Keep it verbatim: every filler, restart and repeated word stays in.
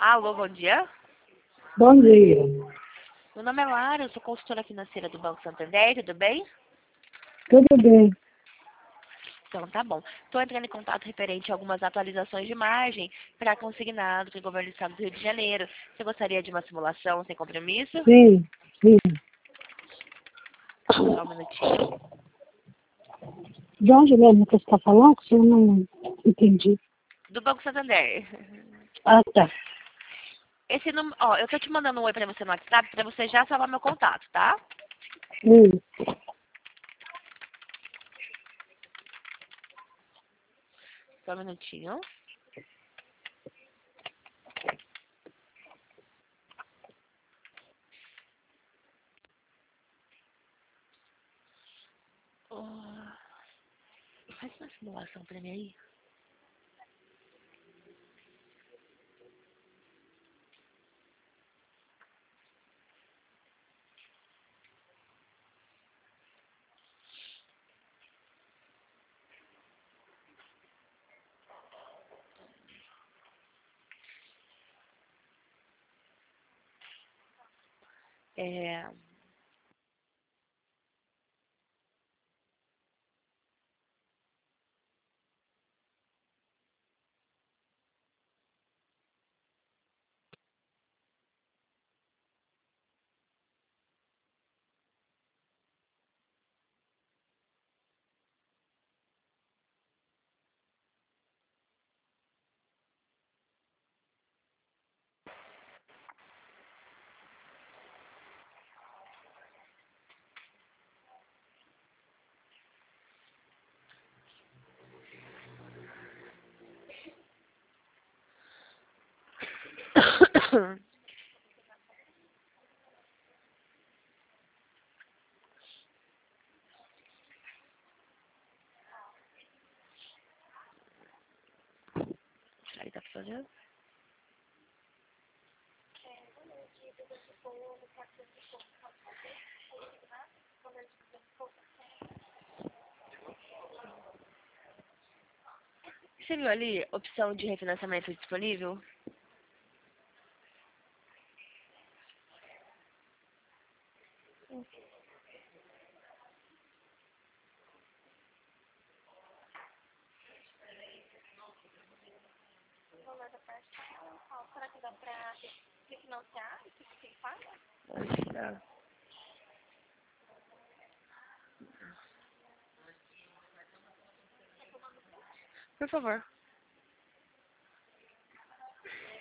Alô, bom dia. Bom dia. Meu nome é Lara, eu sou consultora financeira do Banco Santander, tudo bem? Tudo bem? Então, tá bom. Estou entrando em contato referente a algumas atualizações de margem para consignado do governo do Estado do Rio de Janeiro. Você gostaria de uma simulação sem compromisso? Sim, sim. Só um minutinho. De onde mesmo que você está falando? Que eu não entendi. Do Banco Santander. Ah, tá. Esse número, ó, eu tô te mandando um oi para você no WhatsApp para você já salvar meu contato, tá? Hum. Só um minutinho. Oh, faz uma simulação para mim aí. É... Será que tá fazendo? Você viu ali opção de refinanciamento disponível? Acho que dá. Por favor.